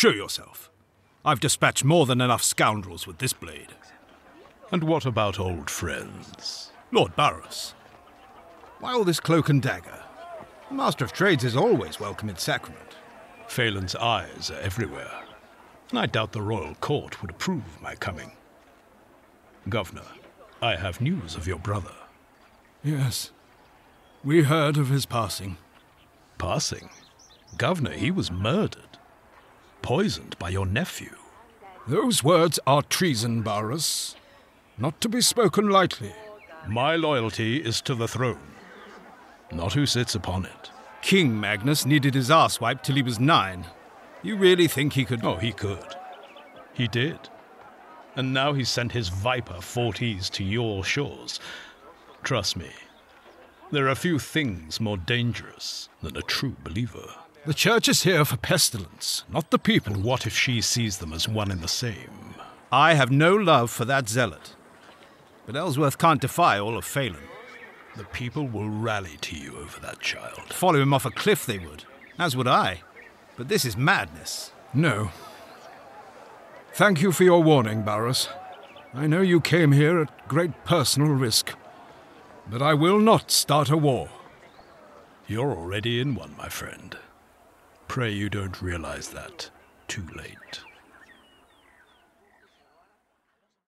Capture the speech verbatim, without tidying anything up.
Show yourself. I've dispatched more than enough scoundrels with this blade. And what about old friends? Lord Barros. Why all this cloak and dagger? The Master of Trades is always welcome in Sacrament. Phelan's eyes are everywhere. I doubt the royal court would approve my coming. Governor, I have news of your brother. Yes. We heard of his passing. Passing? Governor, he was murdered. Poisoned by your nephew. Those words are treason, Barros. Not to be spoken lightly. My loyalty is to the throne, not who sits upon it. King Magnus needed his arse wiped till he was nine. You really think he could... Oh, he could. He did. And now he's sent his viper Forties to your shores. Trust me, there are few things more dangerous than a true believer. The church is here for pestilence, not the people. And what if she sees them as one and the same? I have no love for that zealot. But Ellsworth can't defy all of Phelan. The people will rally to you over that child. Follow him off a cliff they would, as would I. But this is madness. No. Thank you for your warning, Barros. I know you came here at great personal risk. But I will not start a war. You're already in one, my friend. Pray you don't realize that too late.